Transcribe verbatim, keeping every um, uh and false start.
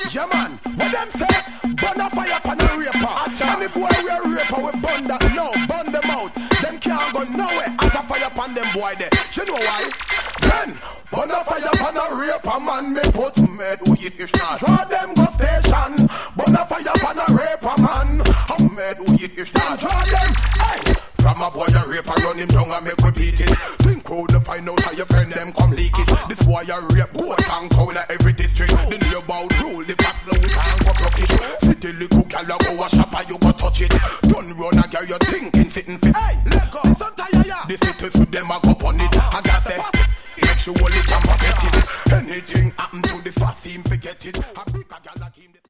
Yeah man, what them say? Burn a fire pan a raper. Any boy we a raper we burn that. No, burn them out. Them can't go nowhere. At a fire pan them boy there. You know why? Then burn a fire pan a raper man. Me put mad who hit is not. Draw them go station. Burn a fire pan a raper man. I'm mad who hit is not. Draw them. Hey. From a boy a raper run him down and make repeat it. Think crowd to find out how your friend them come leak it. This boy a rape boat and corner every district. The new about rule the fast flow and go block it. City little gal go a shop and you go touch it. Don't run a girl you thinking sitting fit. Hey, let go. Some tire ya. The cities with them a go on it. I got say make sure it come up get it. Anything happen to the fast team forget it. A big a gal like him.